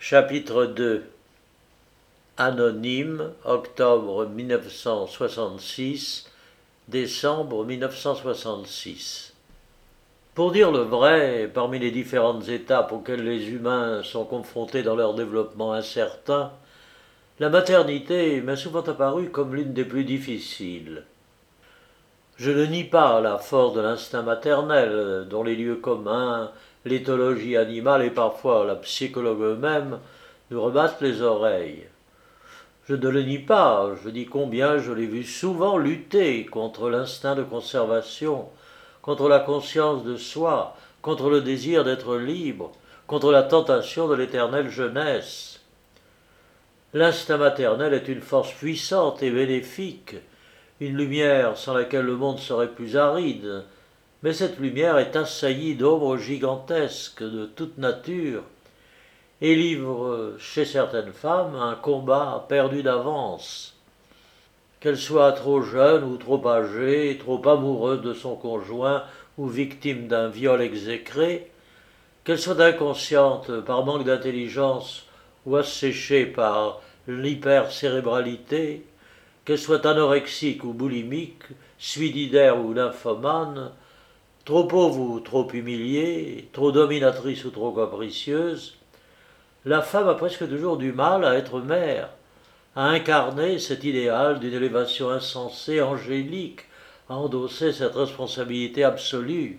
Chapitre 2. Anonyme, octobre 1966, décembre 1966. Pour dire le vrai, parmi les différentes étapes auxquelles les humains sont confrontés dans leur développement incertain, la maternité m'est souvent apparue comme l'une des plus difficiles. Je ne nie pas la force de l'instinct maternel, dont les lieux communs, l'éthologie animale et parfois la psychologue eux-mêmes nous rebattent les oreilles. Je ne le nie pas, je dis combien je l'ai vu souvent lutter contre l'instinct de conservation, contre la conscience de soi, contre le désir d'être libre, contre la tentation de l'éternelle jeunesse. L'instinct maternel est une force puissante et bénéfique, une lumière sans laquelle le monde serait plus aride, mais cette lumière est assaillie d'ombres gigantesques de toute nature, et livre chez certaines femmes un combat perdu d'avance. Qu'elle soit trop jeune ou trop âgée, trop amoureuse de son conjoint ou victime d'un viol exécré, qu'elle soit inconsciente par manque d'intelligence ou asséchée par l'hypercérébralité, qu'elle soit anorexique ou boulimique, suicidaire ou nymphomane, trop pauvre ou trop humiliée, trop dominatrice ou trop capricieuse, la femme a presque toujours du mal à être mère, à incarner cet idéal d'une élévation insensée, angélique, à endosser cette responsabilité absolue.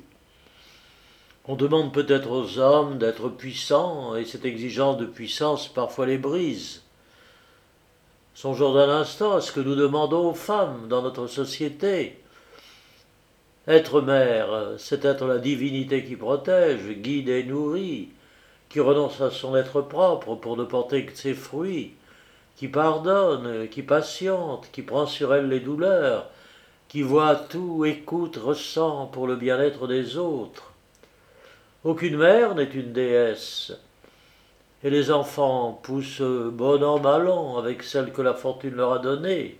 On demande peut-être aux hommes d'être puissants, et cette exigence de puissance parfois les brise. Songeons d'un instant à ce que nous demandons aux femmes dans notre société. Être mère, c'est être la divinité qui protège, guide et nourrit, qui renonce à son être propre pour ne porter que ses fruits, qui pardonne, qui patiente, qui prend sur elle les douleurs, qui voit tout, écoute, ressent pour le bien-être des autres. Aucune mère n'est une déesse, et les enfants poussent bon an mal an avec celle que la fortune leur a donnée.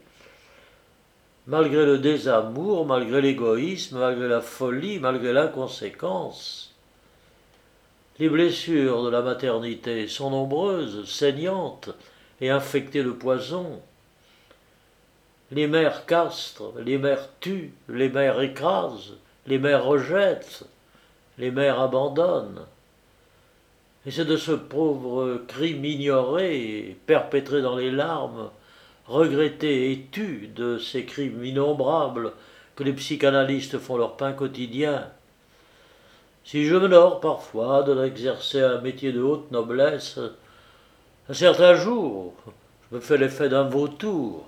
Malgré le désamour, malgré l'égoïsme, malgré la folie, malgré l'inconséquence, les blessures de la maternité sont nombreuses, saignantes et infectées de poison. Les mères castrent, les mères tuent, les mères écrasent, les mères rejettent, les mères abandonnent. Et c'est de ce pauvre crime ignoré, perpétré dans les larmes, regretté et tu de ces crimes innombrables que les psychanalystes font leur pain quotidien. Si je m'honore parfois de d'exercer un métier de haute noblesse, un certain jour, je me fais l'effet d'un vautour.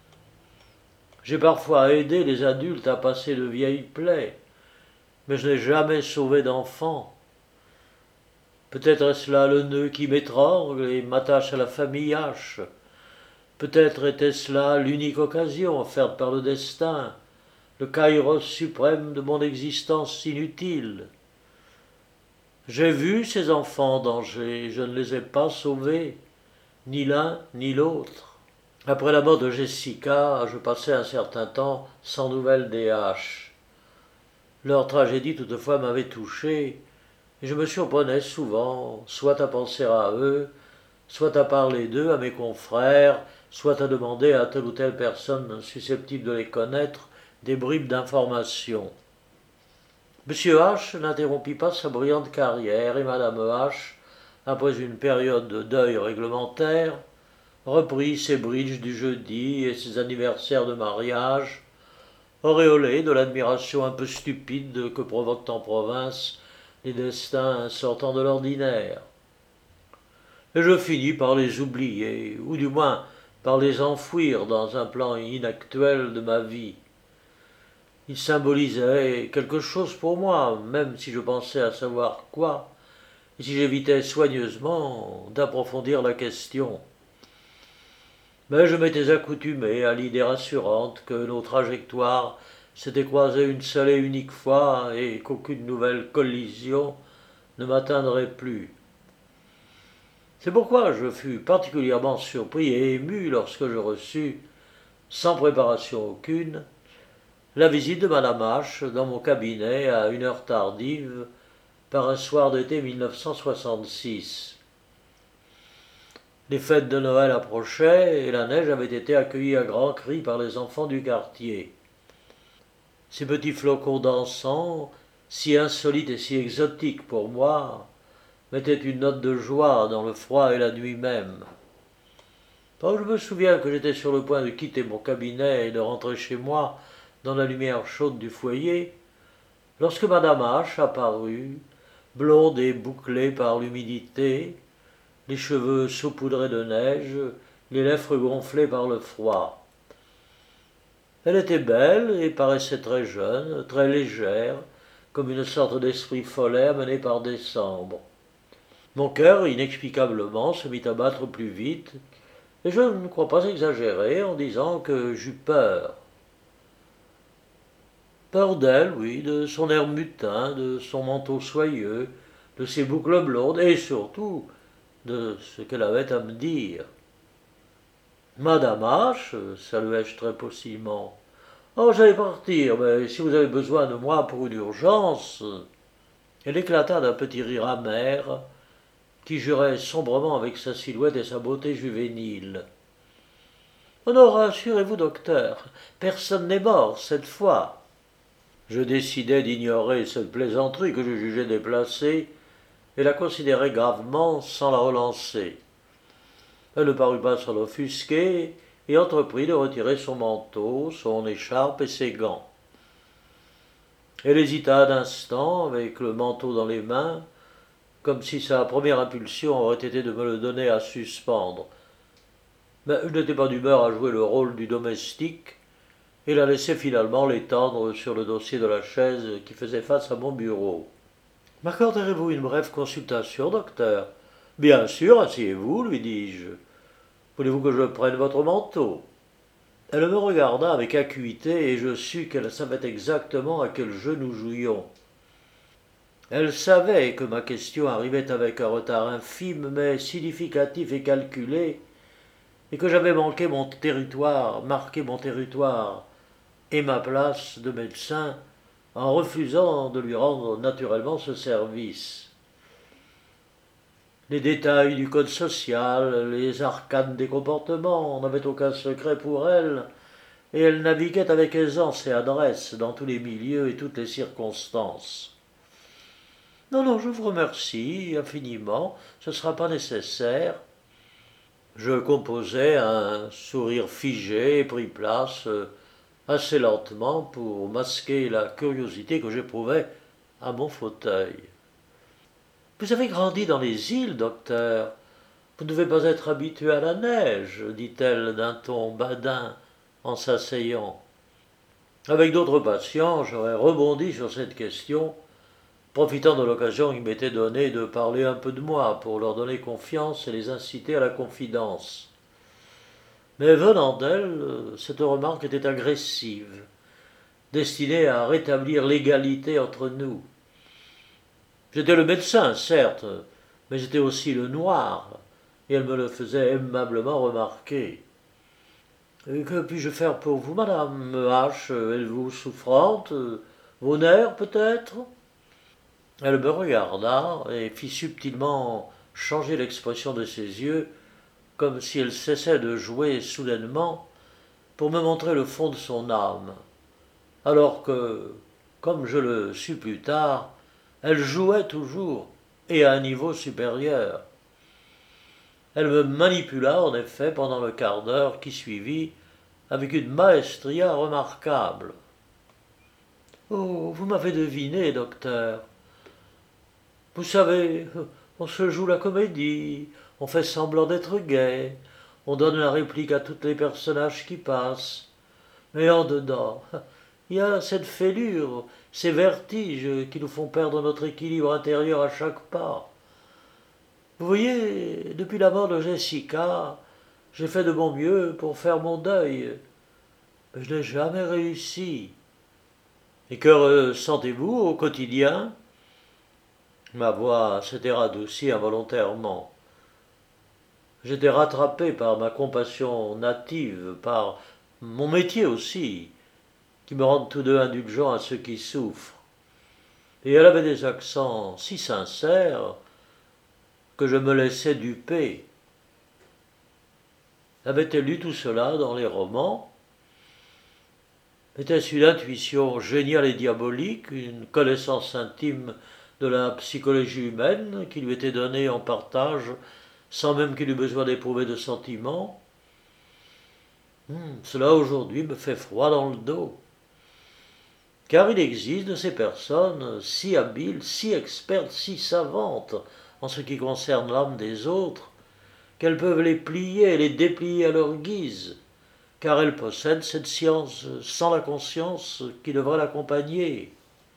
J'ai parfois aidé les adultes à passer de vieilles plaies, mais je n'ai jamais sauvé d'enfants. Peut-être est-ce là le nœud qui m'étrangle et m'attache à la famille H. Peut-être était-ce là l'unique occasion offerte par le destin, le kairos suprême de mon existence inutile. J'ai vu ces enfants en danger, je ne les ai pas sauvés, ni l'un ni l'autre. Après la mort de Jessica, je passai un certain temps sans nouvelles des H. Leur tragédie toutefois m'avait touché, et je me surprenais souvent, soit à penser à eux, soit à parler d'eux à mes confrères, soit à demander à telle ou telle personne susceptible de les connaître des bribes d'informations. M. H. n'interrompit pas sa brillante carrière et Mme H., après une période de deuil réglementaire, reprit ses bridges du jeudi et ses anniversaires de mariage, auréolée de l'admiration un peu stupide que provoquent en province les destins sortant de l'ordinaire. Et je finis par les oublier, ou du moins par les enfouir dans un plan inactuel de ma vie. Ils symbolisaient quelque chose pour moi, même si je pensais à savoir quoi, et si j'évitais soigneusement d'approfondir la question. Mais je m'étais accoutumé à l'idée rassurante que nos trajectoires s'étaient croisées une seule et unique fois et qu'aucune nouvelle collision ne m'atteindrait plus. C'est pourquoi je fus particulièrement surpris et ému lorsque je reçus, sans préparation aucune, la visite de Madame H. dans mon cabinet à une heure tardive, par un soir d'été 1966. Les fêtes de Noël approchaient et la neige avait été accueillie à grands cris par les enfants du quartier. Ces petits flocons d'encens, si insolites et si exotiques pour moi, mettaient une note de joie dans le froid et la nuit même. Oh, je me souviens que j'étais sur le point de quitter mon cabinet et de rentrer chez moi dans la lumière chaude du foyer, lorsque Madame H apparut, blonde et bouclée par l'humidité, les cheveux saupoudrés de neige, les lèvres gonflées par le froid. Elle était belle et paraissait très jeune, très légère, comme une sorte d'esprit follet amené par décembre. Mon cœur, inexplicablement, se mit à battre plus vite, et je ne crois pas exagérer en disant que j'eus peur. Peur d'elle, oui, de son air mutin, de son manteau soyeux, de ses boucles blondes, et surtout de ce qu'elle avait à me dire. Madame H, saluai-je très possiblement. Oh, j'allais partir, mais si vous avez besoin de moi pour une urgence. Elle éclata d'un petit rire amer, qui jurait sombrement avec sa silhouette et sa beauté juvénile. Oh non, rassurez-vous, docteur, personne n'est mort cette fois. Je décidai d'ignorer cette plaisanterie que je jugeais déplacée et la considérai gravement sans la relancer. Elle ne parut pas s'en offusquer et entreprit de retirer son manteau, son écharpe et ses gants. Elle hésita un instant avec le manteau dans les mains, comme si sa première impulsion aurait été de me le donner à suspendre. Mais je n'étais pas d'humeur à jouer le rôle du domestique et la laissai finalement l'étendre sur le dossier de la chaise qui faisait face à mon bureau. M'accorderez-vous une brève consultation, docteur? Bien sûr, asseyez-vous, lui dis-je. Voulez-vous que je prenne votre manteau? Elle me regarda avec acuité et je sus qu'elle savait exactement à quel jeu nous jouions. Elle savait que ma question arrivait avec un retard infime mais significatif et calculé, et que j'avais marqué mon territoire et ma place de médecin en refusant de lui rendre naturellement ce service. Les détails du code social, les arcanes des comportements n'avaient aucun secret pour elle, et elle naviguait avec aisance et adresse dans tous les milieux et toutes les circonstances. Non, non, je vous remercie infiniment, ce ne sera pas nécessaire. Je composai un sourire figé et pris place assez lentement pour masquer la curiosité que j'éprouvais à mon fauteuil. Vous avez grandi dans les îles, docteur. Vous ne devez pas être habitué à la neige, dit-elle d'un ton badin en s'asseyant. Avec d'autres patients, j'aurais rebondi sur cette question, profitant de l'occasion qui m'était donnée de parler un peu de moi pour leur donner confiance et les inciter à la confidence. Mais venant d'elle, cette remarque était agressive, destinée à rétablir l'égalité entre nous. J'étais le médecin, certes, mais j'étais aussi le noir, et elle me le faisait aimablement remarquer. Que puis-je faire pour vous, madame H? Êtes-vous souffrante? Vos nerfs, peut-être? Elle me regarda et fit subtilement changer l'expression de ses yeux, comme si elle cessait de jouer soudainement pour me montrer le fond de son âme, alors que, comme je le sus plus tard, elle jouait toujours, et à un niveau supérieur. Elle me manipula, en effet, pendant le quart d'heure qui suivit, avec une maestria remarquable. Oh, vous m'avez deviné, docteur. Vous savez, on se joue la comédie, on fait semblant d'être gai, on donne la réplique à tous les personnages qui passent. Mais en dedans, il y a cette fêlure, ces vertiges qui nous font perdre notre équilibre intérieur à chaque pas. Vous voyez, depuis la mort de Jessica, j'ai fait de mon mieux pour faire mon deuil, mais je n'ai jamais réussi. Et que sentez-vous au quotidien? Ma voix s'était radoucie involontairement. J'étais rattrapé par ma compassion native, par mon métier aussi, qui me rendent tous deux indulgents à ceux qui souffrent. Et elle avait des accents si sincères que je me laissais duper. Avait-elle lu tout cela dans les romans? Était-ce une intuition géniale et diabolique, une connaissance intime de la psychologie humaine qui lui était donnée en partage sans même qu'il eût besoin d'éprouver de sentiments? Cela aujourd'hui me fait froid dans le dos. Car il existe de ces personnes si habiles, si expertes, si savantes en ce qui concerne l'âme des autres, qu'elles peuvent les plier et les déplier à leur guise, car elles possèdent cette science sans la conscience qui devrait l'accompagner.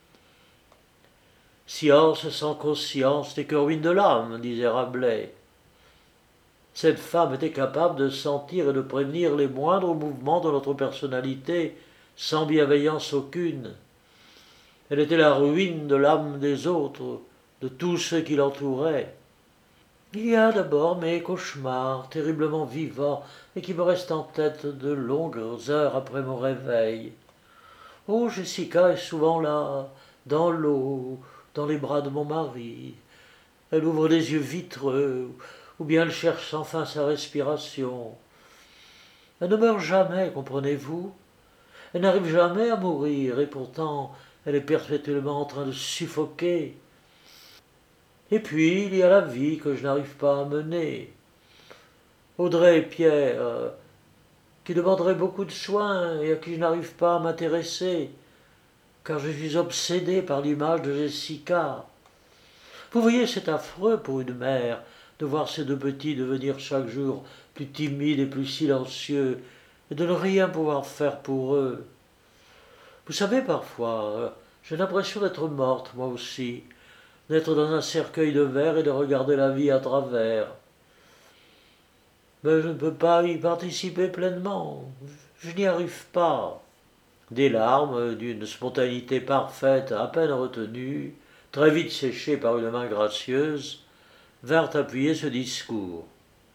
Science sans conscience n'est que ruine de l'âme, disait Rabelais. Cette femme était capable de sentir et de prévenir les moindres mouvements de notre personnalité sans bienveillance aucune. Elle était la ruine de l'âme des autres, de tous ceux qui l'entouraient. Il y a d'abord mes cauchemars, terriblement vivants, et qui me restent en tête de longues heures après mon réveil. Oh, Jessica est souvent là, dans l'eau, dans les bras de mon mari. Elle ouvre les yeux vitreux, ou bien elle cherche sans fin sa respiration. Elle ne meurt jamais, comprenez-vous? Elle n'arrive jamais à mourir, et pourtant elle est perpétuellement en train de suffoquer. Et puis il y a la vie que je n'arrive pas à mener. Audrey et Pierre, qui demanderaient beaucoup de soins et à qui je n'arrive pas à m'intéresser, car je suis obsédé par l'image de Jessica. Vous voyez, c'est affreux pour une mère de voir ses deux petits devenir chaque jour plus timides et plus silencieux, et de ne rien pouvoir faire pour eux. Vous savez, parfois, j'ai l'impression d'être morte, moi aussi, d'être dans un cercueil de verre et de regarder la vie à travers. Mais je ne peux pas y participer pleinement. Je n'y arrive pas. Des larmes, d'une spontanéité parfaite, à peine retenue, très vite séchées par une main gracieuse, vinrent appuyer ce discours.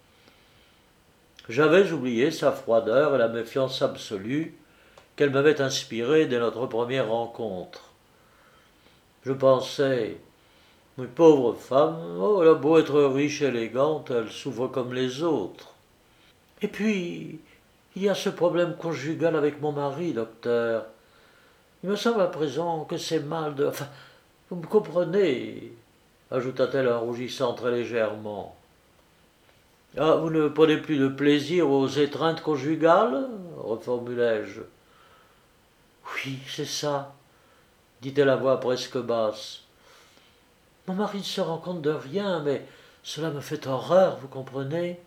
J'avais oublié sa froideur et la méfiance absolue qu'elle m'avait inspirée dès notre première rencontre. Je pensais, mais pauvre femme, oh, elle a beau être riche et élégante, elle souffre comme les autres. Et puis, il y a ce problème conjugal avec mon mari, docteur. Il me semble à présent que c'est mal de... Enfin, vous me comprenez, ajouta-t-elle en rougissant très légèrement. Ah, vous ne prenez plus de plaisir aux étreintes conjugales reformulai-je. Oui, c'est ça, dit-elle à voix presque basse. Mon mari ne se rend compte de rien, mais cela me fait horreur, vous comprenez?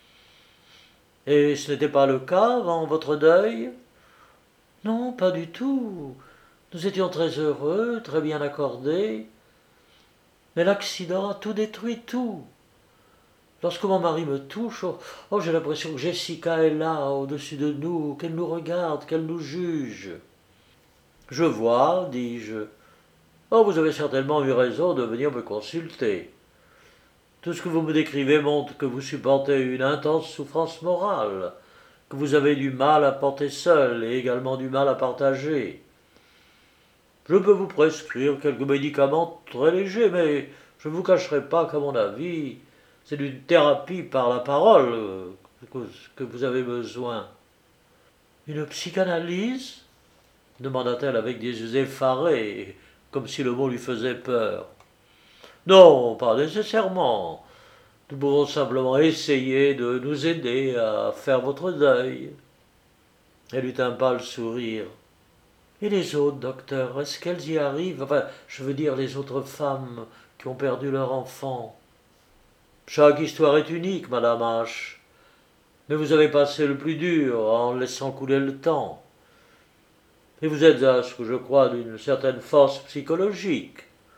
Et ce n'était pas le cas avant votre deuil? Non, pas du tout. Nous étions très heureux, très bien accordés. Mais l'accident a tout détruit, tout. Lorsque mon mari me touche, oh, j'ai l'impression que Jessica est là, au-dessus de nous, qu'elle nous regarde, qu'elle nous juge. Je vois, dis-je. Oh, vous avez certainement eu raison de venir me consulter. Tout ce que vous me décrivez montre que vous supportez une intense souffrance morale, que vous avez du mal à porter seul et également du mal à partager. Je peux vous prescrire quelques médicaments très légers, mais je ne vous cacherai pas qu'à mon avis, c'est d'une thérapie par la parole que vous avez besoin. Une psychanalyse? Demanda-t-elle avec des yeux effarés, comme si le mot lui faisait peur. Non, pas nécessairement. Nous pouvons simplement essayer de nous aider à faire votre deuil. Elle eut un pâle sourire. Et les autres, docteur, est-ce qu'elles y arrivent? Enfin, je veux dire les autres femmes qui ont perdu leur enfant. Chaque histoire est unique, madame H. Mais vous avez passé le plus dur en laissant couler le temps. Et vous êtes à ce que je crois d'une certaine force psychologique.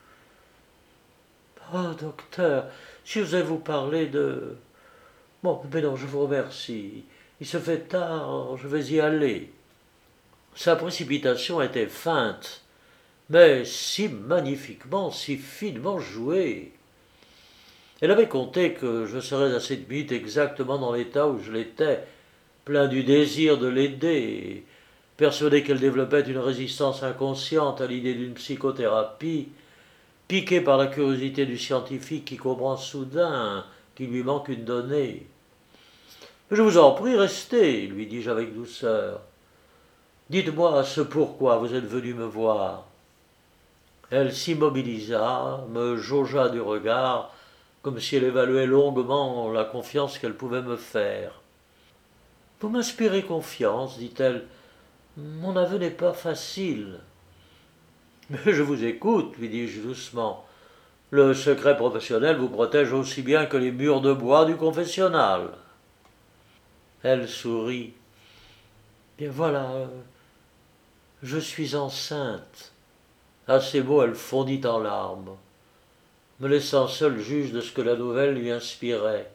Oh, docteur, si je vais vous parler de... Bon, mais non, je vous remercie. Il se fait tard, je vais y aller. Sa précipitation était feinte, mais si magnifiquement, si finement jouée. Elle avait compté que je serais à cette minute exactement dans l'état où je l'étais, plein du désir de l'aider, persuadé qu'elle développait une résistance inconsciente à l'idée d'une psychothérapie, piqué par la curiosité du scientifique qui comprend soudain qu'il lui manque une donnée. Je vous en prie, restez, lui dis-je avec douceur. Dites-moi ce pourquoi vous êtes venu me voir. Elle s'immobilisa, me jaugea du regard, comme si elle évaluait longuement la confiance qu'elle pouvait me faire. Vous m'inspirez confiance, dit-elle. Mon aveu n'est pas facile. Mais je vous écoute, lui dis-je doucement. Le secret professionnel vous protège aussi bien que les murs de bois du confessionnal. Elle sourit. Bien voilà, je suis enceinte. À ces mots, elle fondit en larmes, me laissant seul juge de ce que la nouvelle lui inspirait.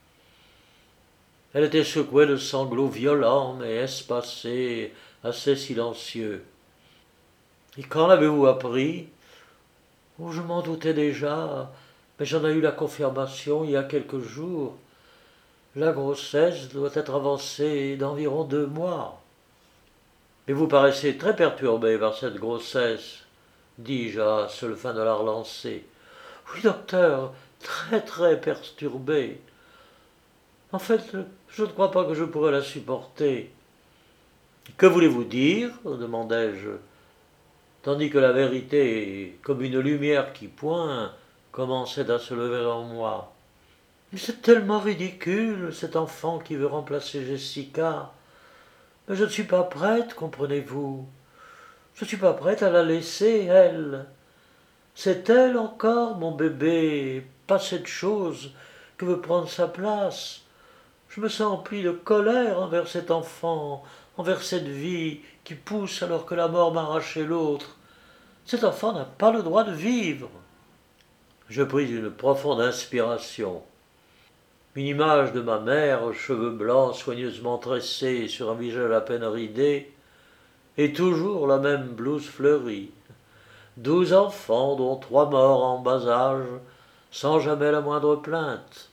Elle était secouée de sanglots violents mais espacés, assez silencieux. Et quand l'avez-vous appris? Oh, je m'en doutais déjà, mais j'en ai eu la confirmation il y a quelques jours. La grossesse doit être avancée d'environ 2 mois. Mais vous paraissez très perturbé par cette grossesse, dis-je à seule fin de la relancer. Oui, docteur, très très perturbé. En fait, je ne crois pas que je pourrais la supporter. Que voulez-vous dire demandai-je, tandis que la vérité, comme une lumière qui pointe, commençait à se lever en moi. Mais c'est tellement ridicule, cet enfant qui veut remplacer Jessica. Mais je ne suis pas prête, comprenez-vous. Je ne suis pas prête à la laisser, elle. C'est elle encore, mon bébé, pas cette chose que veut prendre sa place. Je me sens empli de colère envers cet enfant, envers cette vie qui pousse alors que la mort m'a arraché l'autre. Cet enfant n'a pas le droit de vivre. Je pris une profonde inspiration. Une image de ma mère, cheveux blancs soigneusement tressés sur un visage à peine ridé, et toujours la même blouse fleurie. 12 enfants, dont 3 morts en bas âge, sans jamais la moindre plainte.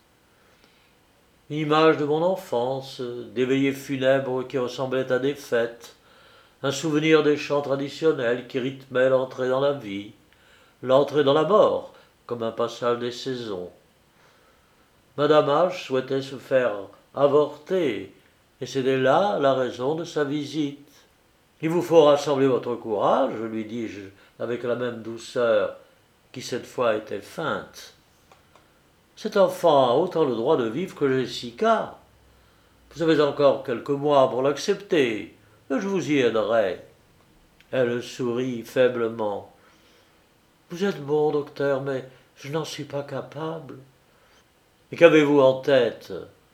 Une image de mon enfance, des veillées funèbres qui ressemblaient à des fêtes, un souvenir des chants traditionnels qui rythmaient l'entrée dans la vie, l'entrée dans la mort, comme un passage des saisons. Madame H souhaitait se faire avorter, et c'était là la raison de sa visite. Il vous faut rassembler votre courage, lui dis-je, avec la même douceur, qui cette fois était feinte. Cet enfant a autant le droit de vivre que Jessica. Vous avez encore quelques mois pour l'accepter, et je vous y aiderai. Elle sourit faiblement. Vous êtes bon, docteur, mais je n'en suis pas capable. Et qu'avez-vous en tête?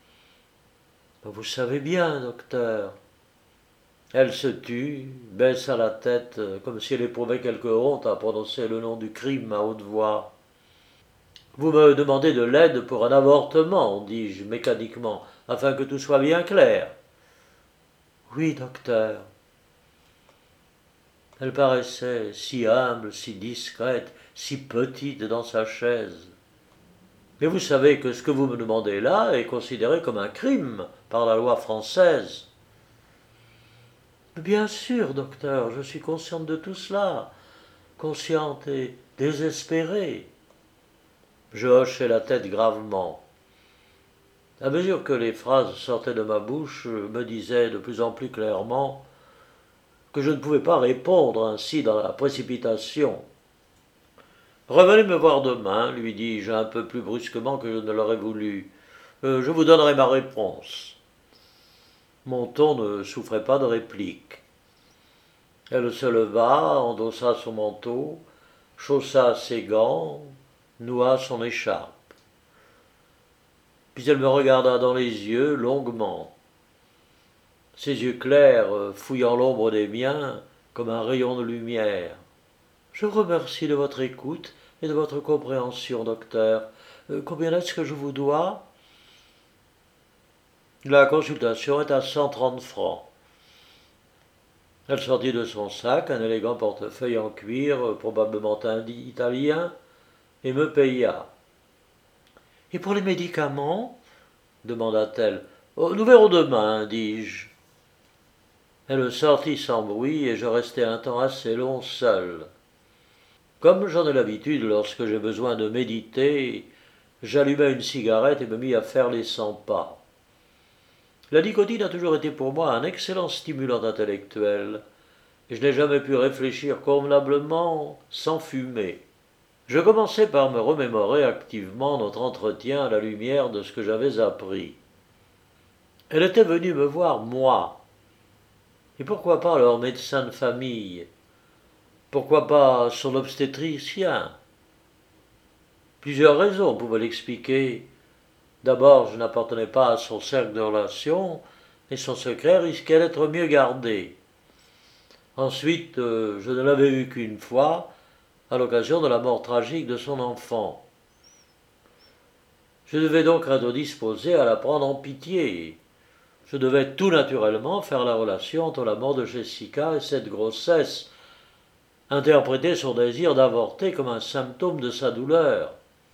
Vous savez bien, docteur. Elle se tut, baissa la tête, comme si elle éprouvait quelque honte à prononcer le nom du crime à haute voix. Vous me demandez de l'aide pour un avortement, dis-je mécaniquement, afin que tout soit bien clair. Oui, docteur. Elle paraissait si humble, si discrète, si petite dans sa chaise. Mais vous savez que ce que vous me demandez là est considéré comme un crime par la loi française. Bien sûr, docteur, je suis consciente de tout cela, consciente et désespérée. Je hochai la tête gravement. À mesure que les phrases sortaient de ma bouche, je me disais de plus en plus clairement que je ne pouvais pas répondre ainsi dans la précipitation. Revenez me voir demain, lui dis-je un peu plus brusquement que je ne l'aurais voulu. Je vous donnerai ma réponse. Mon ton ne souffrait pas de réplique. Elle se leva, endossa son manteau, chaussa ses gants, noua son écharpe. Puis elle me regarda dans les yeux longuement. Ses yeux clairs, fouillant l'ombre des miens, comme un rayon de lumière. Je vous remercie de votre écoute et de votre compréhension, docteur. Combien est-ce que je vous dois? La consultation est à 130 francs. Elle sortit de son sac un élégant portefeuille en cuir, probablement italien, et me paya. Et pour les médicaments? Demanda-t-elle. Oh, nous verrons demain, dis-je. Elle sortit sans bruit et je restai un temps assez long seul. Comme j'en ai l'habitude lorsque j'ai besoin de méditer, j'allumai une cigarette et me mis à faire les 100 pas. La nicotine a toujours été pour moi un excellent stimulant intellectuel, et je n'ai jamais pu réfléchir convenablement sans fumer. Je commençai par me remémorer activement notre entretien à la lumière de ce que j'avais appris. Elle était venue me voir, moi. Et pourquoi pas leur médecin de famille? Pourquoi pas son obstétricien? Plusieurs raisons pouvaient l'expliquer. D'abord, je n'appartenais pas à son cercle de relations, et son secret risquait d'être mieux gardé. Ensuite, je ne l'avais vu qu'une fois, à l'occasion de la mort tragique de son enfant. Je devais donc être disposé à la prendre en pitié. Je devais tout naturellement faire la relation entre la mort de Jessica et cette grossesse, interpréter son désir d'avorter comme un symptôme de sa douleur.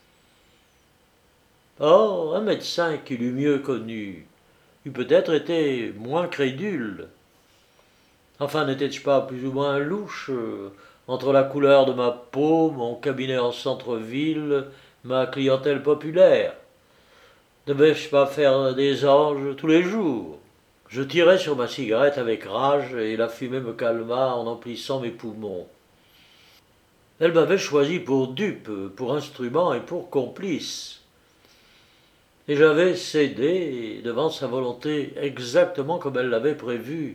Or, un médecin qui l'eût mieux connu eût peut-être été moins crédule. Enfin, n'étais-je pas plus ou moins louche entre la couleur de ma peau, mon cabinet en centre-ville, ma clientèle populaire? Ne devais-je pas faire des anges tous les jours? Je tirai sur ma cigarette avec rage et la fumée me calma en emplissant mes poumons. Elle m'avait choisi pour dupe, pour instrument et pour complice. Et j'avais cédé devant sa volonté exactement comme elle l'avait prévu.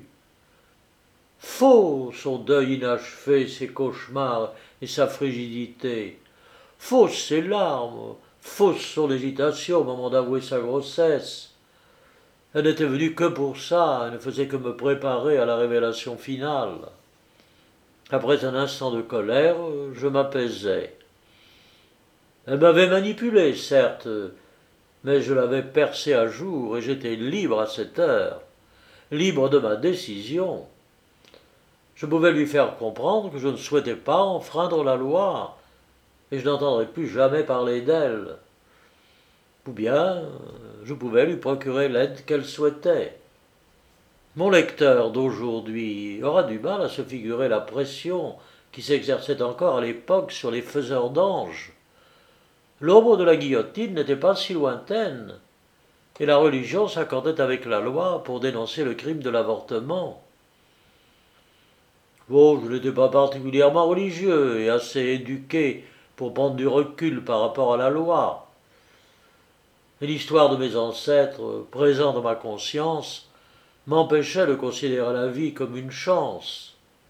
Faux son deuil inachevé, ses cauchemars et sa frigidité. Fausses ses larmes, fausse son hésitation au moment d'avouer sa grossesse. Elle n'était venue que pour ça, elle ne faisait que me préparer à la révélation finale. Après un instant de colère, je m'apaisai. Elle m'avait manipulé, certes, mais je l'avais percée à jour et j'étais libre à cette heure, libre de ma décision. Je pouvais lui faire comprendre que je ne souhaitais pas enfreindre la loi, et je n'entendrais plus jamais parler d'elle. Ou bien, je pouvais lui procurer l'aide qu'elle souhaitait. Mon lecteur d'aujourd'hui aura du mal à se figurer la pression qui s'exerçait encore à l'époque sur les faiseurs d'anges. L'ombre de la guillotine n'était pas si lointaine, et la religion s'accordait avec la loi pour dénoncer le crime de l'avortement. Bon, je n'étais pas particulièrement religieux et assez éduqué pour prendre du recul par rapport à la loi. Et l'histoire de mes ancêtres, présente dans ma conscience, m'empêchait de considérer la vie comme une chance.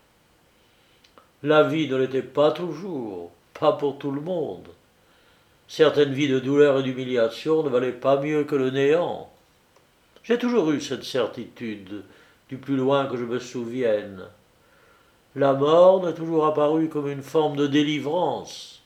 La vie ne l'était pas toujours, pas pour tout le monde. Certaines vies de douleur et d'humiliation ne valaient pas mieux que le néant. J'ai toujours eu cette certitude, du plus loin que je me souvienne. La mort m'est toujours apparue comme une forme de délivrance.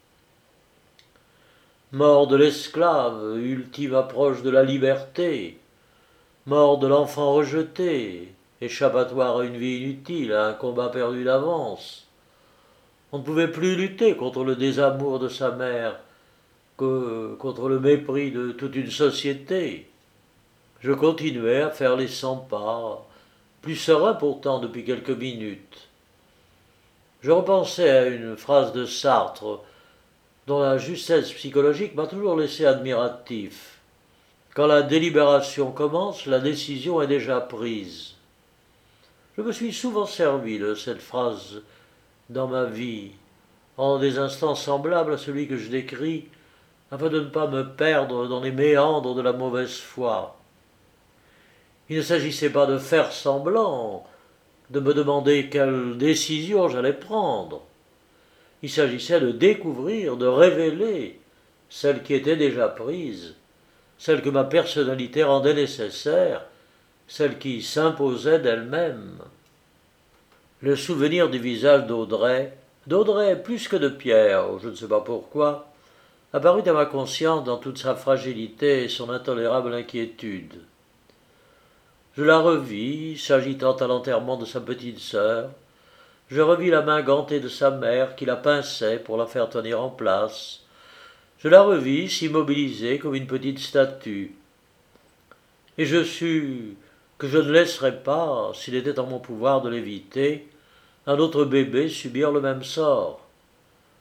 Mort de l'esclave, ultime approche de la liberté. Mort de l'enfant rejeté, échappatoire à une vie inutile, à un combat perdu d'avance. On ne pouvait plus lutter contre le désamour de sa mère que contre le mépris de toute une société. Je continuais à faire les 100 pas, plus serein pourtant depuis quelques minutes. Je repensais à une phrase de Sartre, dont la justesse psychologique m'a toujours laissé admiratif. Quand la délibération commence, la décision est déjà prise. Je me suis souvent servi de cette phrase dans ma vie, en des instants semblables à celui que je décris, afin de ne pas me perdre dans les méandres de la mauvaise foi. Il ne s'agissait pas de faire semblant, de me demander quelle décision j'allais prendre. Il s'agissait de découvrir, de révéler celle qui était déjà prise, celle que ma personnalité rendait nécessaire, celle qui s'imposait d'elle-même. Le souvenir du visage d'Audrey plus que de Pierre, je ne sais pas pourquoi, apparut à ma conscience dans toute sa fragilité et son intolérable inquiétude. Je la revis, s'agitant à l'enterrement de sa petite sœur. Je revis la main gantée de sa mère qui la pinçait pour la faire tenir en place. Je la revis s'immobiliser comme une petite statue. Et je sus que je ne laisserais pas, s'il était en mon pouvoir de l'éviter, un autre bébé subir le même sort.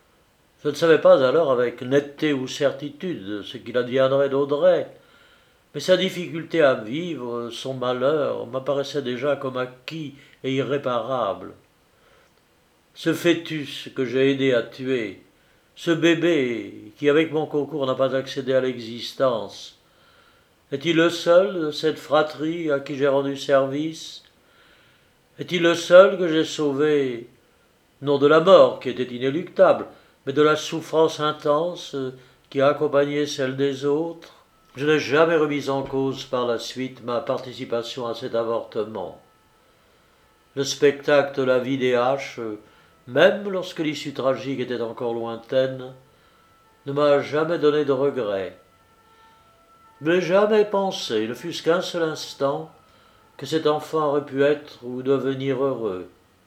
Je ne savais pas alors avec netteté ou certitude ce qu'il adviendrait d'Audrey, Mais sa difficulté à vivre, son malheur, m'apparaissaient déjà comme acquis et irréparable. Ce fœtus que j'ai aidé à tuer, ce bébé qui, avec mon concours, n'a pas accédé à l'existence, est-il le seul de cette fratrie à qui j'ai rendu service? Est-il le seul que j'ai sauvé, non de la mort qui était inéluctable, mais de la souffrance intense qui a accompagné celle des autres? Je n'ai jamais remis en cause par la suite ma participation à cet avortement. Le spectacle de la vie des haches, même lorsque l'issue tragique était encore lointaine, ne m'a jamais donné de regret. Je n'ai jamais pensé, ne fût-ce qu'un seul instant, que cet enfant aurait pu être ou devenir heureux.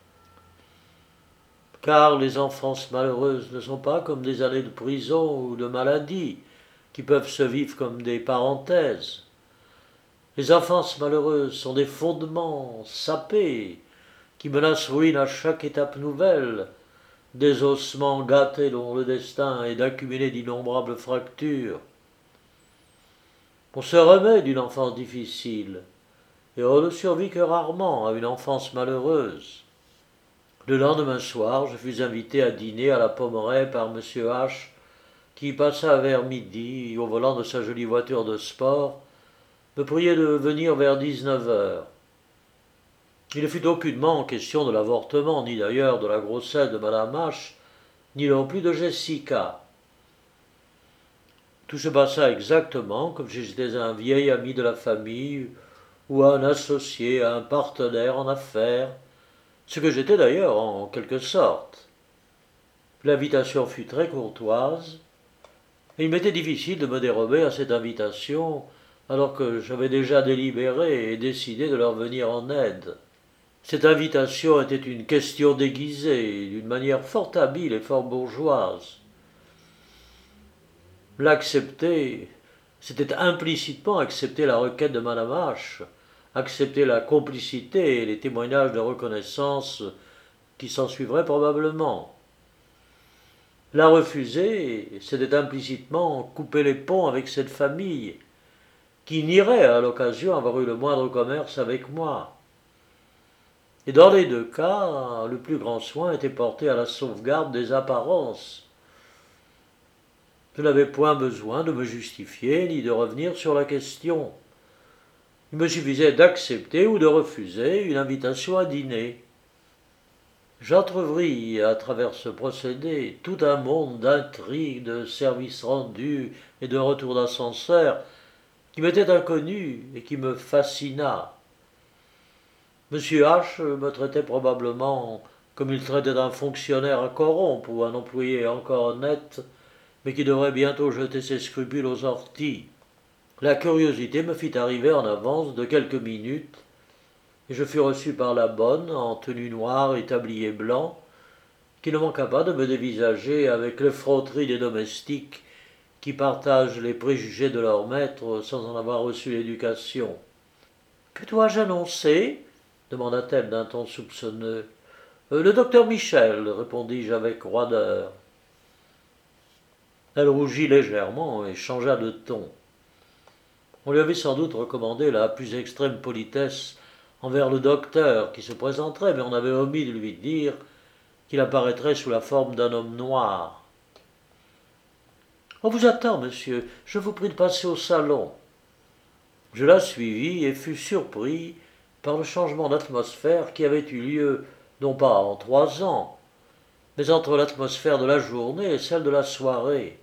Car les enfances malheureuses ne sont pas comme des années de prison ou de maladie, qui peuvent se vivre comme des parenthèses. Les enfances malheureuses sont des fondements sapés, qui menacent ruine à chaque étape nouvelle, des ossements gâtés dont le destin est d'accumuler d'innombrables fractures. On se remet d'une enfance difficile, et on ne survit que rarement à une enfance malheureuse. Le lendemain soir, je fus invité à dîner à la Pommeraye par M. H., qui passa vers midi au volant de sa jolie voiture de sport, me priait de venir vers 19 heures. Il ne fut aucunement question de l'avortement, ni d'ailleurs de la grossesse de Madame H., ni non plus de Jessica. Tout se passa exactement comme si j'étais un vieil ami de la famille, ou un associé, un partenaire en affaires, ce que j'étais d'ailleurs en quelque sorte. L'invitation fut très courtoise, et il m'était difficile de me dérober à cette invitation, alors que j'avais déjà délibéré et décidé de leur venir en aide. Cette invitation était une question déguisée, d'une manière fort habile et fort bourgeoise. L'accepter, c'était implicitement accepter la requête de Madame H., accepter la complicité et les témoignages de reconnaissance qui s'ensuivraient probablement. La refuser, c'était implicitement couper les ponts avec cette famille, qui nierait à l'occasion avoir eu le moindre commerce avec moi. Et dans les deux cas, le plus grand soin était porté à la sauvegarde des apparences. Je n'avais point besoin de me justifier ni de revenir sur la question. Il me suffisait d'accepter ou de refuser une invitation à dîner. J'entrevis à travers ce procédé tout un monde d'intrigues, de services rendus et de retours d'ascenseur qui m'était inconnu et qui me fascina. M. H. me traitait probablement comme il traitait un fonctionnaire à corrompre ou un employé encore honnête, mais qui devrait bientôt jeter ses scrupules aux orties. La curiosité me fit arriver en avance de quelques minutes, et je fus reçu par la bonne, en tenue noire et tablier blanc, qui ne manqua pas de me dévisager avec l'effronterie des domestiques qui partagent les préjugés de leur maître sans en avoir reçu l'éducation. « Que dois-je annoncer » demanda-t-elle d'un ton soupçonneux. « Le docteur Michel, répondis-je avec roideur. Elle rougit légèrement et changea de ton. On lui avait sans doute recommandé la plus extrême politesse envers le docteur qui se présenterait, mais on avait omis de lui dire qu'il apparaîtrait sous la forme d'un homme noir. « On vous attend, monsieur. Je vous prie de passer au salon. » Je la suivis et fus surpris par le changement d'atmosphère qui avait eu lieu, non pas en 3 ans, mais entre l'atmosphère de la journée et celle de la soirée.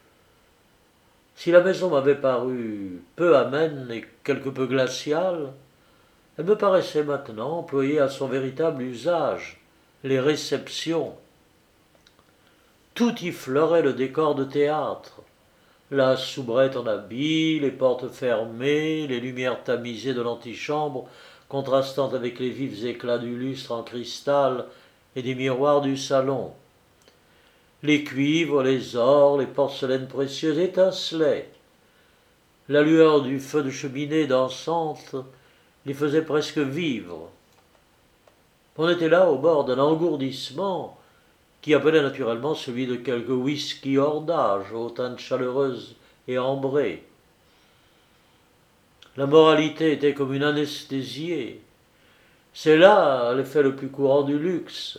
Si la maison m'avait paru peu amène et quelque peu glaciale, elle me paraissait maintenant employée à son véritable usage, les réceptions. Tout y fleurait le décor de théâtre. La soubrette en habit, les portes fermées, les lumières tamisées de l'antichambre contrastant avec les vifs éclats du lustre en cristal et des miroirs du salon. Les cuivres, les ors, les porcelaines précieuses étincelaient. La lueur du feu de cheminée dansante les faisait presque vivre. On était là au bord d'un engourdissement qui appelait naturellement celui de quelque whisky hors d'âge, aux teintes chaleureuses et ambrées. La moralité était comme une anesthésiée. C'est là l'effet le plus courant du luxe.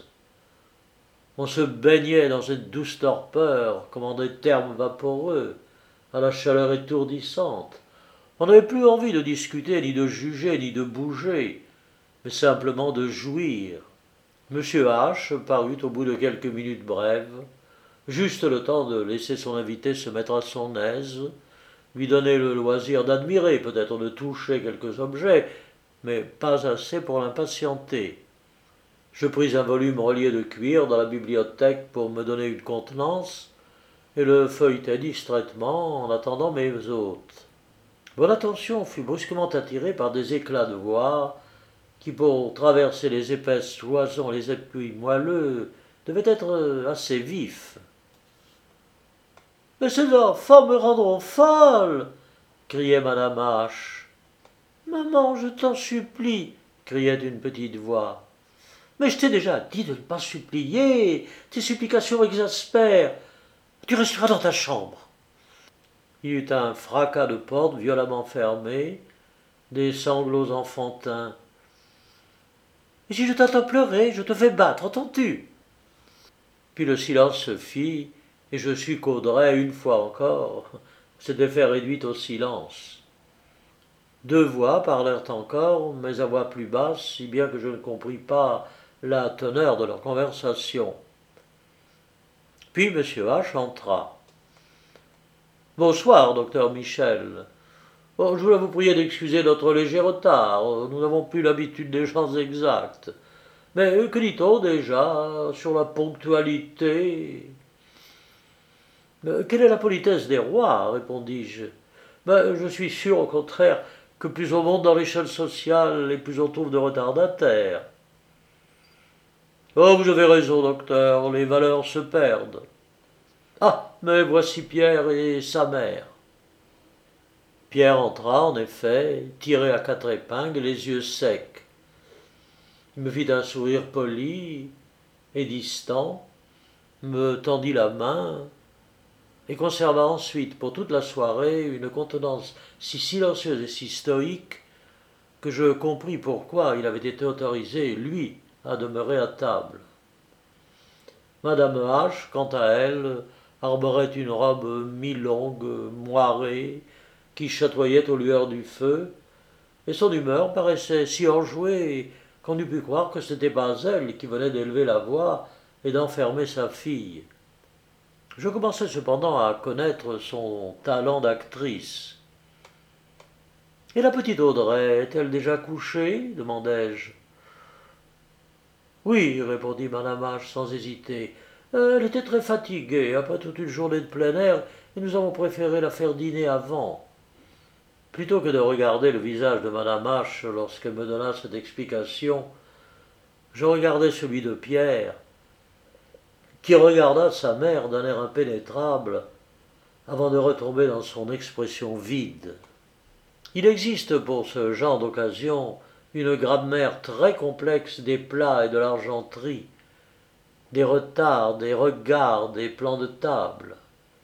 On se baignait dans cette douce torpeur, comme en des thermes vaporeux, à la chaleur étourdissante. On n'avait plus envie de discuter, ni de juger, ni de bouger, mais simplement de jouir. Monsieur H. parut au bout de quelques minutes brèves, juste le temps de laisser son invité se mettre à son aise, lui donner le loisir d'admirer, peut-être de toucher quelques objets, mais pas assez pour l'impatienter. Je pris un volume relié de cuir dans la bibliothèque pour me donner une contenance, et le feuilletai distraitement en attendant mes hôtes. Mon attention fut brusquement attirée par des éclats de voix qui, pour traverser les épaisses cloisons et les appuis moelleux, devaient être assez vifs. « Mais ces enfants me rendront folle !» criait madame H. « Maman, je t'en supplie !» criait une petite voix. « Mais je t'ai déjà dit de ne pas supplier. Tes supplications m'exaspèrent. Tu resteras dans ta chambre. » Il y eut un fracas de porte violemment fermée, des sanglots enfantins. « Et si je t'entends pleurer, je te fais battre, entends-tu ?» Puis le silence se fit, et je sus qu'Audrey, une fois encore, s'était fait réduite au silence. Deux voix parlèrent encore, mais à voix plus basse, si bien que je ne compris pas la teneur de leur conversation. Puis M. H. entra. « Bonsoir, docteur Michel. Oh, je voulais vous prier d'excuser notre léger retard. Nous n'avons plus l'habitude des gens exacts. Mais que dit-on déjà sur la ponctualité ?»« Quelle est la politesse des rois ?» répondis-je. « Je suis sûr, au contraire, que plus on monte dans l'échelle sociale et plus on trouve de retardataires. »« Oh, vous avez raison, docteur, les valeurs se perdent. »« Ah, mais voici Pierre et sa mère. » Pierre entra, en effet, tiré à quatre épingles, les yeux secs. Il me fit un sourire poli et distant, me tendit la main et conserva ensuite pour toute la soirée une contenance si silencieuse et si stoïque que je compris pourquoi il avait été autorisé, lui, à demeurer à table. Madame H., quant à elle, arborait une robe mi-longue, moirée, qui chatoyait aux lueurs du feu, et son humeur paraissait si enjouée qu'on eût pu croire que ce n'était pas elle qui venait d'élever la voix et d'enfermer sa fille. Je commençais cependant à connaître son talent d'actrice. « Et la petite Audrey est-elle déjà couchée ?» demandai-je. « Oui, » répondit madame H. sans hésiter. « Elle était très fatiguée après toute une journée de plein air et nous avons préféré la faire dîner avant. » Plutôt que de regarder le visage de madame H. lorsqu'elle me donna cette explication, je regardai celui de Pierre, qui regarda sa mère d'un air impénétrable avant de retomber dans son expression vide. Il existe pour ce genre d'occasion une grammaire très complexe des plats et de l'argenterie, des retards, des regards, des plans de table.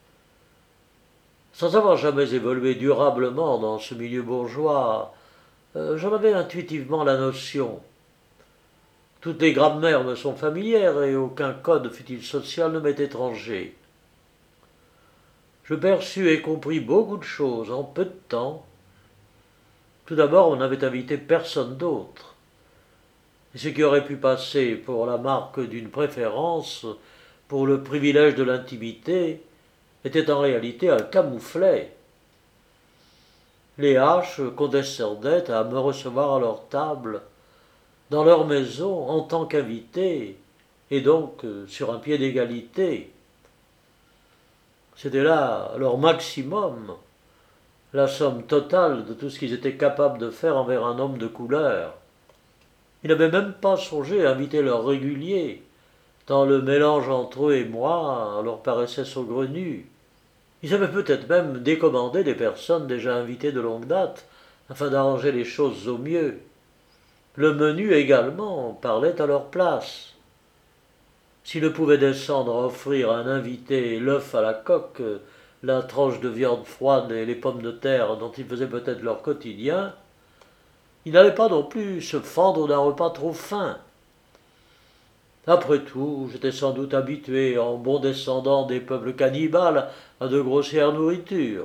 Sans avoir jamais évolué durablement dans ce milieu bourgeois, j'en avais intuitivement la notion. Toutes les grammaires me sont familières et aucun code, fût-il social, ne m'est étranger. Je perçus et compris beaucoup de choses en peu de temps. Tout d'abord, on n'avait invité personne d'autre. Et ce qui aurait pu passer pour la marque d'une préférence, pour le privilège de l'intimité, était en réalité un camouflet. Les H condescendaient à me recevoir à leur table, dans leur maison, en tant qu'invités, et donc sur un pied d'égalité. C'était là leur maximum, la somme totale de tout ce qu'ils étaient capables de faire envers un homme de couleur. Ils n'avaient même pas songé à inviter leurs réguliers, tant le mélange entre eux et moi leur paraissait saugrenu. Ils avaient peut-être même décommandé des personnes déjà invitées de longue date, afin d'arranger les choses au mieux. Le menu également parlait à leur place. S'ils ne pouvaient descendre à offrir à un invité l'œuf à la coque, la tranche de viande froide et les pommes de terre dont ils faisaient peut-être leur quotidien, ils n'allaient pas non plus se fendre d'un repas trop fin. Après tout, j'étais sans doute habitué, en bon descendant des peuples cannibales, à de grossières nourritures.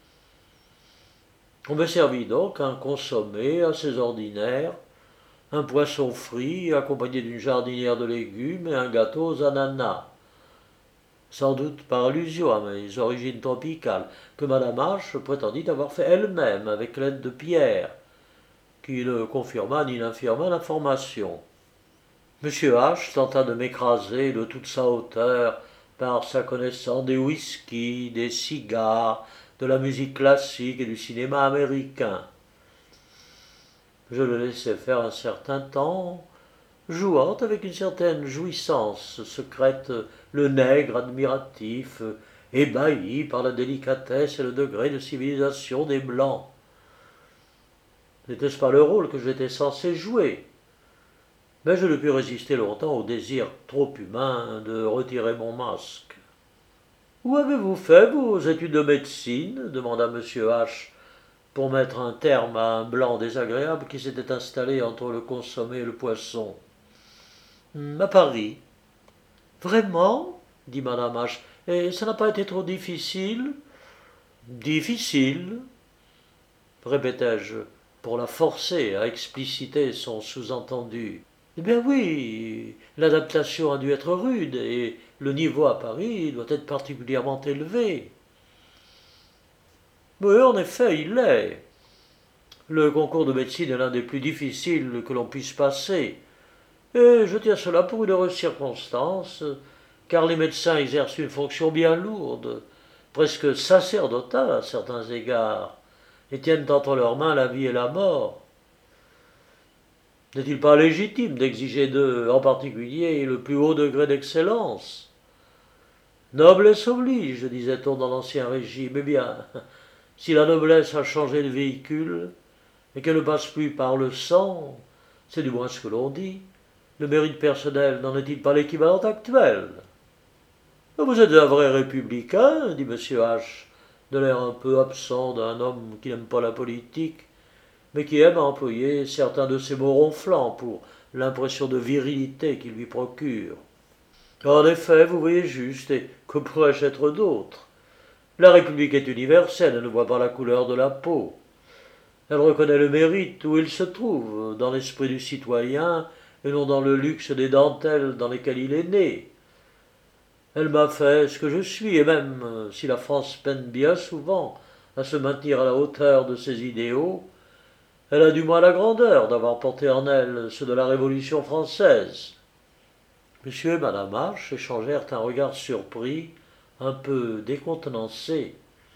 On me servit donc un consommé assez ordinaire, un poisson frit accompagné d'une jardinière de légumes et un gâteau aux ananas, sans doute par allusion à mes origines tropicales, que Madame H prétendit avoir fait elle-même avec l'aide de Pierre, qui ne confirma ni n'infirma l'information. Monsieur H tenta de m'écraser de toute sa hauteur par sa connaissance des whisky, des cigares, de la musique classique et du cinéma américain. Je le laissai faire un certain temps, jouant avec une certaine jouissance secrète le nègre admiratif, ébahi par la délicatesse et le degré de civilisation des Blancs. N'était-ce pas le rôle que j'étais censé jouer? Mais je ne pus résister longtemps au désir trop humain de retirer mon masque. Où avez-vous fait vos études de médecine demanda M. H, pour mettre un terme à un blanc désagréable qui s'était installé entre le consommé et le poisson. À Paris. Vraiment dit Madame H. Et ça n'a pas été trop difficile? Difficile, répétai-je, pour la forcer à expliciter son sous-entendu. Eh bien oui, l'adaptation a dû être rude, et le niveau à Paris doit être particulièrement élevé. Oui, en effet, il l'est. Le concours de médecine est l'un des plus difficiles que l'on puisse passer, et je tiens cela pour une heureuse circonstance, car les médecins exercent une fonction bien lourde, presque sacerdotale à certains égards, et tiennent entre leurs mains la vie et la mort. N'est-il pas légitime d'exiger d'eux, en particulier, le plus haut degré d'excellence? Noblesse oblige, disait-on dans l'Ancien Régime. Eh bien, si la noblesse a changé de véhicule, et qu'elle ne passe plus par le sang, c'est du moins ce que l'on dit, le mérite personnel n'en est-il pas l'équivalent actuel? Vous êtes un vrai républicain, dit M. H, de l'air un peu absent d'un homme qui n'aime pas la politique, mais qui aime à employer certains de ces mots ronflants pour l'impression de virilité qu'il lui procure. En effet, vous voyez juste, et que pourrais-je être d'autre? La République est universelle, elle ne voit pas la couleur de la peau. Elle reconnaît le mérite où il se trouve, dans l'esprit du citoyen, et non dans le luxe des dentelles dans lesquelles il est né. Elle m'a fait ce que je suis, et même si la France peine bien souvent à se maintenir à la hauteur de ses idéaux, elle a du moins la grandeur d'avoir porté en elle ceux de la Révolution française. Monsieur et Madame H échangèrent un regard surpris, un peu décontenancé.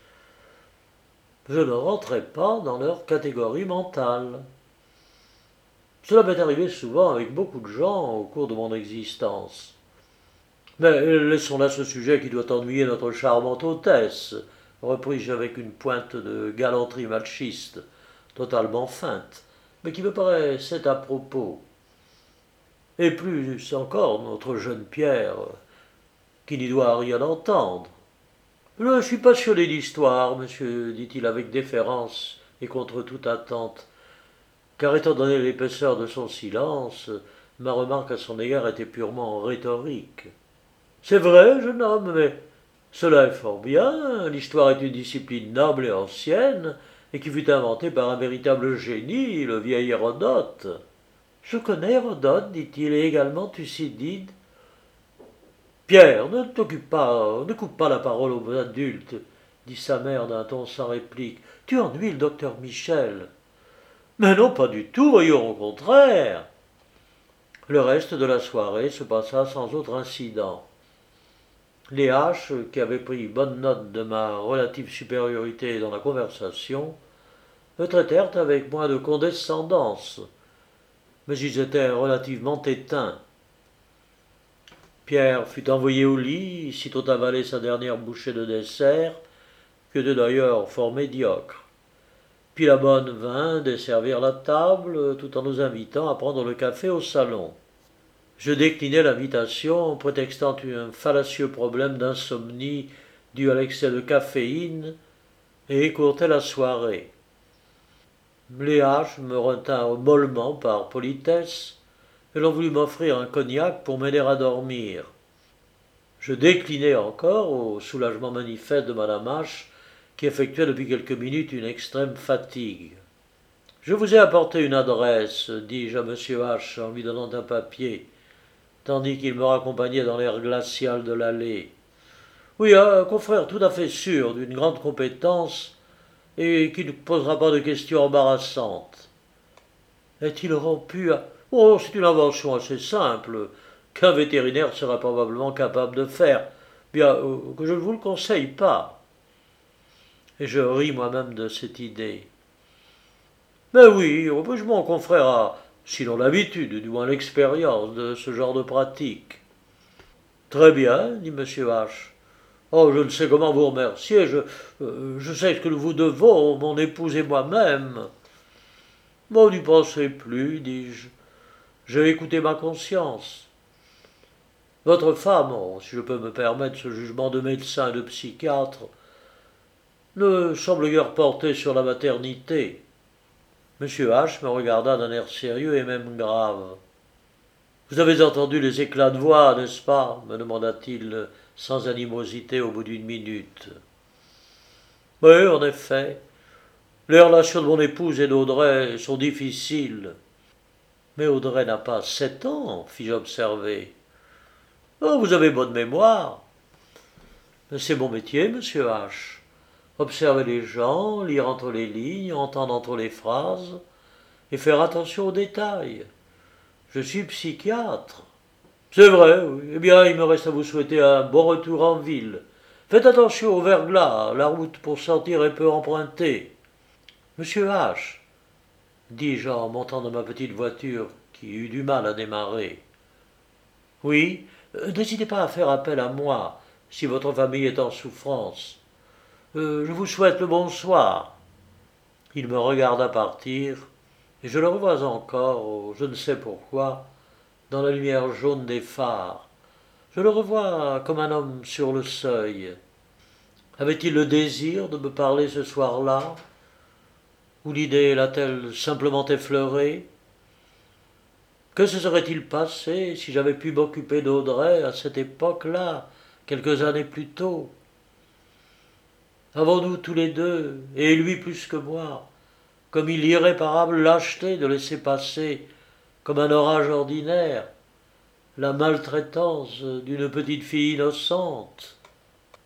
Je ne rentrais pas dans leur catégorie mentale. Cela m'est arrivé souvent avec beaucoup de gens au cours de mon existence. Mais laissons là ce sujet qui doit ennuyer notre charmante hôtesse, repris-je avec une pointe de galanterie machiste, totalement feinte, mais qui me paraissait à propos. Et plus encore notre jeune Pierre, qui n'y doit rien entendre. Je suis passionné d'histoire, monsieur, dit-il avec déférence et contre toute attente, car étant donné l'épaisseur de son silence, ma remarque à son égard était purement rhétorique. C'est vrai, jeune homme, mais cela est fort bien, l'histoire est une discipline noble et ancienne, et qui fut inventée par un véritable génie, le vieil Hérodote. Je connais Hérodote, dit-il, et également Thucydide. Pierre, ne coupe pas la parole aux adultes, dit sa mère d'un ton sans réplique. Tu ennuies le docteur Michel. Mais non, pas du tout, voyons, au contraire. Le reste de la soirée se passa sans autre incident. Les H, qui avaient pris bonne note de ma relative supériorité dans la conversation, me traitèrent avec moins de condescendance, mais ils étaient relativement éteints. Pierre fut envoyé au lit, sitôt avalé sa dernière bouchée de dessert, qui était d'ailleurs fort médiocre. Puis la bonne vint desservir la table, tout en nous invitant à prendre le café au salon. Je déclinai l'invitation, prétextant un fallacieux problème d'insomnie dû à l'excès de caféine, et écourtait la soirée. Léache me retint mollement par politesse, et l'on voulut m'offrir un cognac pour m'aider à dormir. Je déclinai encore, au soulagement manifeste de madame H., qui effectuait depuis quelques minutes une extrême fatigue. Je vous ai apporté une adresse, dis-je à M. H. en lui donnant un papier, tandis qu'il me raccompagnait dans l'air glacial de l'allée. Oui, un confrère tout à fait sûr d'une grande compétence et qui ne posera pas de questions embarrassantes. Est-il rompu à... Oh, c'est une invention assez simple, qu'un vétérinaire sera probablement capable de faire, bien que je ne vous le conseille pas. Et je ris moi-même de cette idée. Mais oui, mon confrère a, sinon l'habitude, du moins l'expérience de ce genre de pratique. Très bien, dit M. H. Oh, je ne sais comment vous remercier, je sais ce que nous vous devons, mon épouse et moi-même. Bon, n'y pensez plus, dis-je. J'ai écouté ma conscience. Votre femme, oh, si je peux me permettre ce jugement de médecin et de psychiatre, ne semble guère portée sur la maternité. M. H. me regarda d'un air sérieux et même grave. Vous avez entendu les éclats de voix, n'est-ce pas me demanda-t-il sans animosité au bout d'une minute. Oui, en effet. Les relations de mon épouse et d'Audrey sont difficiles. Mais Audrey n'a pas 7 ans, fis-je observer. Oh, vous avez bonne mémoire. Mais c'est mon métier, monsieur H. Observer les gens, lire entre les lignes, entendre entre les phrases, et faire attention aux détails. Je suis psychiatre. C'est vrai, oui. Eh bien, il me reste à vous souhaiter un bon retour en ville. Faites attention au verglas, la route pour sortir est peu empruntée. Monsieur H., dis-je en montant dans ma petite voiture qui eut du mal à démarrer. Oui, n'hésitez pas à faire appel à moi si votre famille est en souffrance. Je vous souhaite le bonsoir. Il me regarda partir, et je le revois encore, je ne sais pourquoi, dans la lumière jaune des phares. Je le revois comme un homme sur le seuil. Avait-il le désir de me parler ce soir-là? Ou l'idée l'a-t-elle simplement effleuré? Que se serait-il passé si j'avais pu m'occuper d'Audrey à cette époque-là, quelques années plus tôt? Avons-nous tous les deux, et lui plus que moi, commis l'irréparable lâcheté de laisser passer, comme un orage ordinaire, la maltraitance d'une petite fille innocente?